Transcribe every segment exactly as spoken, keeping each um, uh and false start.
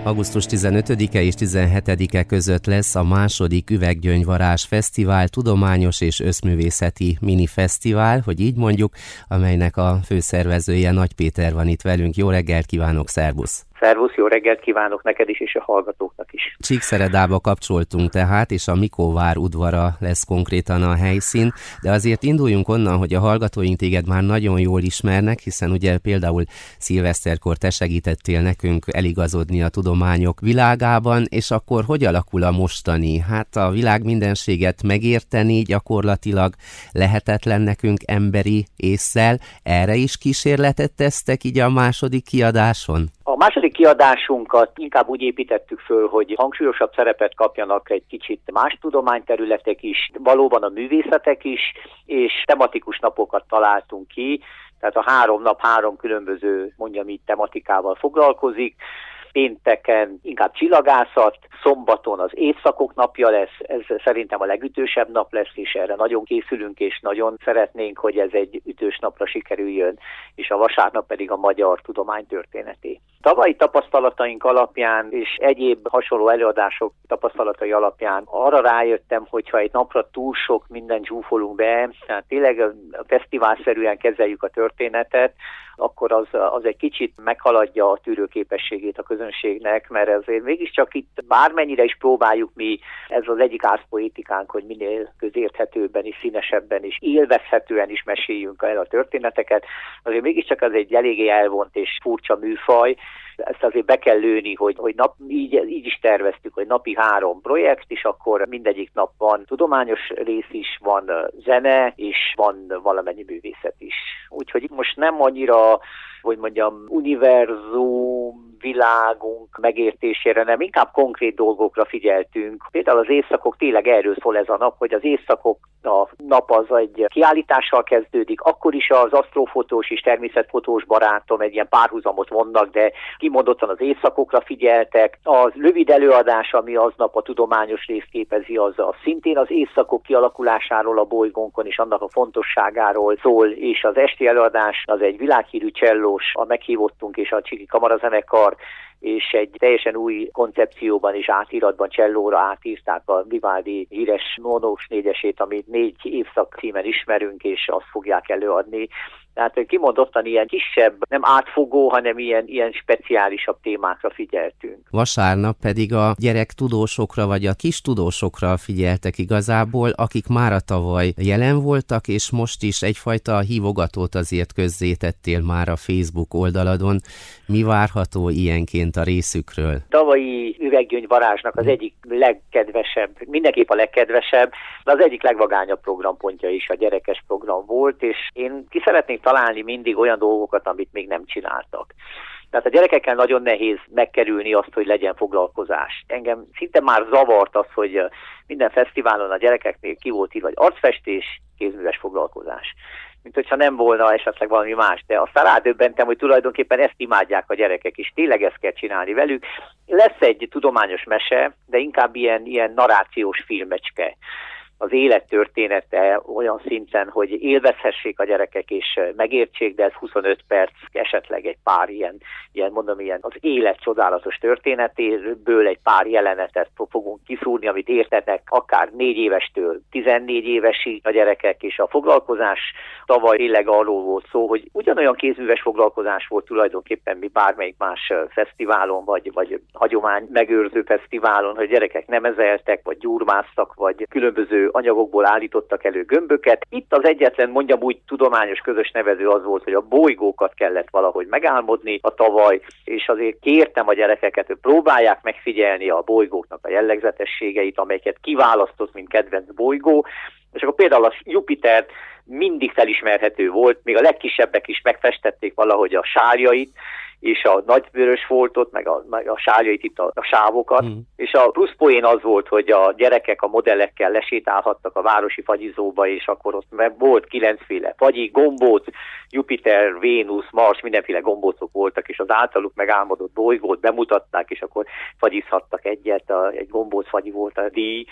augusztus tizenötödike és tizenhetedike között lesz a második Üveggyöngyvarázs Fesztivál, tudományos és összművészeti minifesztivál, hogy így mondjuk, amelynek a főszervezője Nagy Péter van itt velünk. Jó reggelt kívánok, szervusz! Szervusz, jó reggelt kívánok neked is, és a hallgatóknak is. Csíkszeredába kapcsoltunk tehát, és a Mikóvár udvara lesz konkrétan a helyszín, de azért induljunk onnan, hogy a hallgatóink téged már nagyon jól ismernek, hiszen ugye például szilveszterkor te segítettél nekünk eligazodni a tudományok világában, és akkor hogy alakul a mostani? Hát a világ mindenséget megérteni gyakorlatilag lehetetlen nekünk emberi ésszel. Erre is kísérletet tesztek így a második kiadáson? A második kiadásunkat inkább úgy építettük föl, hogy hangsúlyosabb szerepet kapjanak egy kicsit más tudományterületek is, valóban a művészetek is, és tematikus napokat találtunk ki, tehát a három nap három különböző, mondjam így, tematikával foglalkozik. Pénteken inkább csillagászat, szombaton az évszakok napja lesz, ez szerintem a legütősebb nap lesz, és erre nagyon készülünk, és nagyon szeretnénk, hogy ez egy ütős napra sikerüljön, és a vasárnap pedig a magyar tudomány történeté. Tavalyi tapasztalataink alapján és egyéb hasonló előadások tapasztalatai alapján arra rájöttem, hogyha egy napra túl sok mindent zsúfolunk be, tehát tényleg fesztiválszerűen kezeljük a történetet, akkor az, az egy kicsit meghaladja a tűrőképességét a közönségnek, mert azért mégiscsak itt bármennyire is próbáljuk mi, ez az egyik árszpoétikánk, hogy minél közérthetőbben és színesebben és élvezhetően is meséljünk el a történeteket, azért mégiscsak az egy eléggé elvont és furcsa műfaj. Ezt azért be kell lőni, hogy, hogy nap, így, így is terveztük, hogy napi három projekt, és akkor mindegyik nap van tudományos rész is, van zene, és van valamennyi művészet is. Úgyhogy most nem annyira, hogy mondjam, univerzum, világunk megértésére, nem, inkább konkrét dolgokra figyeltünk. Például az éjszakok, tényleg erről szól ez a nap, hogy az éjszakok, a nap az egy kiállítással kezdődik, akkor is az asztrofotós és természetfotós barátom egy ilyen párhuzamot vonnak, de kimondottan az éjszakokra figyeltek. Az rövid előadás, ami aznap a tudományos részt képezi, az, az szintén az éjszakok kialakulásáról a bolygónkon és annak a fontosságáról szól, és az esti előadás az egy világhírű csellós, a meghívottunk és a Csiki Kamarazenekar, és egy teljesen új koncepcióban és átiratban csellóra átírták a Vivaldi híres Nónós négyesét, amit négy évszak címen ismerünk, és azt fogják előadni. Tehát kimondottan ilyen kisebb, nem átfogó, hanem ilyen, ilyen speciálisabb témákra figyeltünk. Vasárnap pedig a gyerektudósokra vagy a kis tudósokra figyeltek igazából, akik mára tavaly jelen voltak, és most is egyfajta hívogatót azért közzétettél már a Facebook oldaladon. Mi várható ilyenként a részükről? Tavalyi Üveggyöngyvarázsnak az egyik legkedvesebb, mindenképp a legkedvesebb, de az egyik legvagányabb programpontja is a gyerekes program volt, és én ki szeretnék találni mindig olyan dolgokat, amit még nem csináltak. Tehát a gyerekekkel nagyon nehéz megkerülni azt, hogy legyen foglalkozás. Engem szinte már zavart az, hogy minden fesztiválon a gyerekeknél ki volt írva, vagy arcfestés, kézműves foglalkozás. Mint hogyha nem volna esetleg valami más, de aztán rádöbbentem, hogy tulajdonképpen ezt imádják a gyerekek is, tényleg ezt kell csinálni velük. Lesz egy tudományos mese, de inkább ilyen, ilyen narrációs filmecske. Az élet története olyan szinten, hogy élvezhessék a gyerekek és megértsék, de ez huszonöt perc, esetleg egy pár ilyen, ilyen mondom, ilyen az élet csodálatos történetéből egy pár jelenetet fogunk kiszúrni, amit értenek akár négy évestől tizennégy évesig a gyerekek, és a foglalkozás tavaly tényleg arról volt szó, hogy ugyanolyan kézműves foglalkozás volt tulajdonképpen, mi bármelyik más fesztiválon, vagy, vagy hagyomány megőrző fesztiválon, hogy gyerekek nemezeltek, vagy gyurmáztak, vagy különböző anyagokból állítottak elő gömböket. Itt az egyetlen, mondjam úgy, tudományos közös nevező az volt, hogy a bolygókat kellett valahogy megálmodni a tavaly, és azért kértem a gyerekeket, hogy próbálják megfigyelni a bolygóknak a jellegzetességeit, amelyeket kiválasztott, mint kedvenc bolygó, és akkor például a Jupiter mindig felismerhető volt, még a legkisebbek is megfestették valahogy a sárjait, és a nagyvörös foltot, meg a, meg a sárjait, itt a, a sávokat, mm. és a plusz poén az volt, hogy a gyerekek a modellekkel lesétálhattak a városi fagyizóba, és akkor ott volt kilencféle fagyi, gombóc, Jupiter, Vénusz, Mars, mindenféle gombócok voltak, és az általuk megálmodott bolygót bemutatták, és akkor fagyizhattak egyet, a, egy gombóc fagyi volt a díj.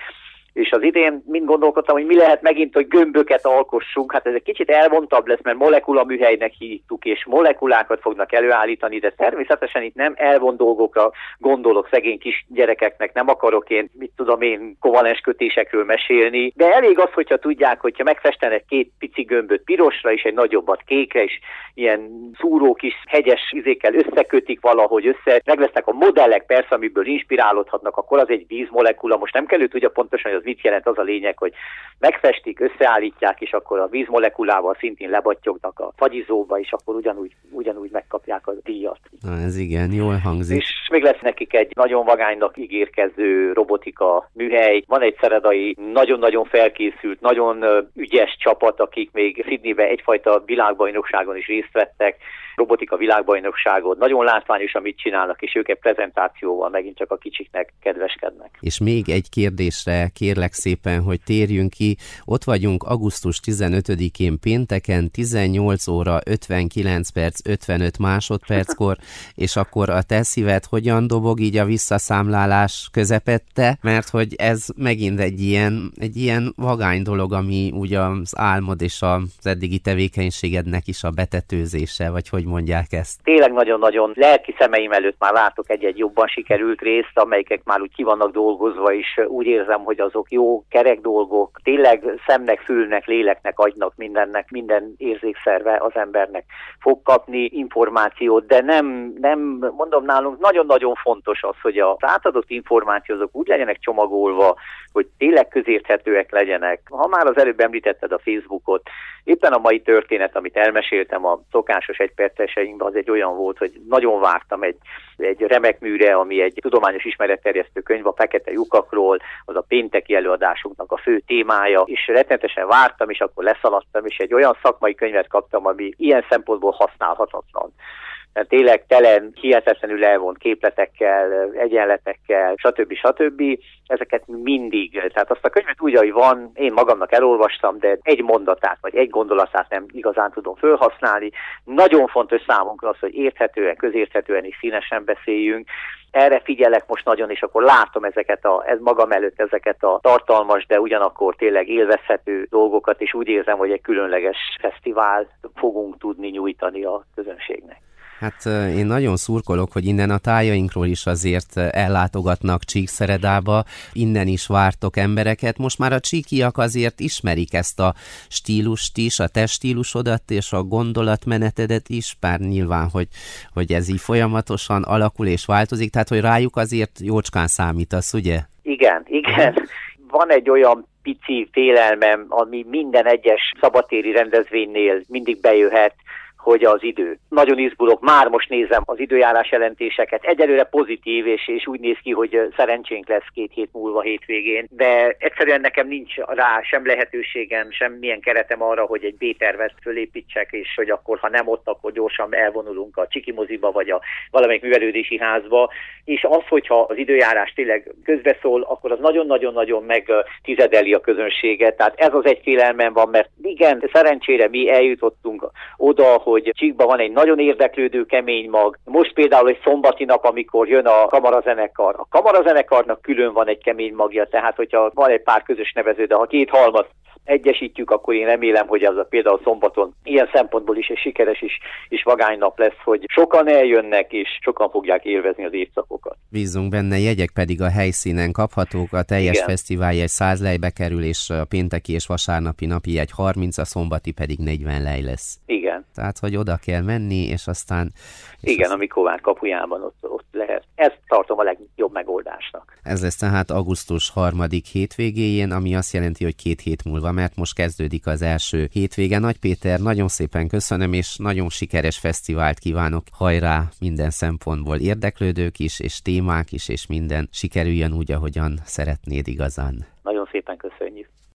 És az idén mind gondolkodtam, hogy mi lehet megint, hogy gömböket alkossunk. Hát ez egy kicsit elvontabb lesz, mert molekulaműhelynek hívtuk, és molekulákat fognak előállítani, de természetesen itt nem elvont dolgokra gondolok, szegény kis gyerekeknek nem akarok én, mit tudom én, kovalens kötésekről mesélni, de elég az, hogyha tudják, hogyha megfestenek két pici gömböt pirosra, és egy nagyobbat kékre, és ilyen szúró kis hegyes izékkel összekötik valahogy össze, meg lesznek a modellek persze, amiből inspirálódhatnak, akkor az egy vízmolekula. Most nem kell ő tudja pontosan, hogy az mit jelent, az a lényeg, hogy megfestik, összeállítják, és akkor a vízmolekulával szintén lebattyognak a fagyizóba, és akkor ugyanúgy, ugyanúgy megkapják a díjat. Na ez igen, jól hangzik. És még lesz nekik egy nagyon vagánynak ígérkező robotika műhely. Van egy szeredai, nagyon-nagyon felkészült, nagyon ügyes csapat, akik még Sydneybe egyfajta világbajnokságon is részt vettek, robotika világbajnokságon. Nagyon látványos, amit csinálnak, és ők egy prezentációval megint csak a kicsiknek kedveskednek. És még egy kérdésre kérlek szépen, hogy térjünk ki. Ott vagyunk augusztus tizenötödikén pénteken, tizennyolc óra ötvenkilenc perc ötvenöt másodperckor, és akkor a te szíved hogyan dobog így a visszaszámlálás közepette? Mert hogy ez megint egy ilyen, egy ilyen vagány dolog, ami ugye az álmod és az eddigi tevékenységednek is a betetőzése, vagy hogy mondják ezt? Tényleg nagyon-nagyon lelki szemeim előtt már látok egy-egy jobban sikerült részt, amelyek már úgy ki vannak dolgozva, és úgy érzem, hogy azok jó, kerek dolgok, tényleg szemnek, fülnek, léleknek, agynak, mindennek, minden érzékszerve az embernek fog kapni információt, de nem, nem mondom nálunk, nagyon-nagyon fontos az, hogy az átadott információk úgy legyenek csomagolva, hogy tényleg közérthetőek legyenek. Ha már az előbb említetted a Facebookot, éppen a mai történet, amit elmeséltem a szokásos egyperceseinkben, az egy olyan volt, hogy nagyon vártam egy, egy remek műre, ami egy tudományos ismeretterjesztő könyv a fekete lyukakról, az a pénteki előadásunknak a fő témája, és rettenetesen vártam, és akkor leszaladtam, és egy olyan szakmai könyvet kaptam, ami ilyen szempontból használhatatlan. Mert tényleg tele hihetetlenül elvont képletekkel, egyenletekkel, stb. stb. Ezeket mindig, tehát azt a könyvet úgy, ahogy van, én magamnak elolvastam, de egy mondatát vagy egy gondolatát nem igazán tudom felhasználni. Nagyon fontos számunkra az, hogy érthetően, közérthetően és színesen beszéljünk. Erre figyelek most nagyon, és akkor látom ezeket a, ez magam előtt ezeket a tartalmas, de ugyanakkor tényleg élvezhető dolgokat, és úgy érzem, hogy egy különleges fesztivált fogunk tudni nyújtani a közönségnek. Hát én nagyon szurkolok, hogy innen a tájainkról is azért ellátogatnak Csíkszeredába, innen is vártok embereket. Most már a csíkiak azért ismerik ezt a stílust is, a te stílusodat és a gondolatmenetedet is, bár nyilván, hogy, hogy ez így folyamatosan alakul és változik, tehát hogy rájuk azért jócskán számítasz, ugye? Igen, igen. Van egy olyan pici félelmem, ami minden egyes szabadtéri rendezvénynél mindig bejöhet, hogy az idő. Nagyon izgulok, már most nézem az időjárás jelentéseket, egyelőre pozitív, és, és úgy néz ki, hogy szerencsénk lesz két hét múlva hétvégén, de egyszerűen nekem nincs rá sem lehetőségem, sem milyen keretem arra, hogy egy B-tervet fölépítsek, és hogy akkor, ha nem ott, akkor gyorsan elvonulunk a Csiki moziba, vagy a valamelyik művelődési házba, és az, hogyha az időjárás tényleg közbeszól, akkor az nagyon-nagyon-nagyon megtizedeli a közönséget, tehát ez az egy félelmem van, mert igen, szerencsére mi eljutottunk oda, hogy Csíkban van egy nagyon érdeklődő kemény mag. Most például egy szombati nap, amikor jön a kamarazenekar. A kamarazenekarnak külön van egy kemény magja, tehát hogyha van egy pár közös nevező, de ha két halmat egyesítjük, akkor én remélem, hogy az a például szombaton ilyen szempontból is egy sikeres is, és vagány nap lesz, hogy sokan eljönnek, és sokan fogják élvezni az évszakokat. Bízunk benne, jegyek pedig a helyszínen kaphatók, a teljes Igen. fesztivál egy száz lejbe kerül, és a pénteki és vasárnapi napi egy harminc, a szombati pedig negyven lej lesz. Igen. Tehát, hogy oda kell menni, és aztán... És Igen, aztán... a Mikovár kapujában ott, ott lehet. Ezt tartom a legjobb megoldásnak. Ez lesz tehát augusztus harmadik hétvégéjén, ami azt jelenti, hogy két hét múlva, mert most kezdődik az első hétvége. Nagy Péter, nagyon szépen köszönöm, és nagyon sikeres fesztivált kívánok. Hajrá minden szempontból, érdeklődők is, és témák is, és minden sikerüljön úgy, ahogyan szeretnéd igazán. Nagyon szépen köszönjük.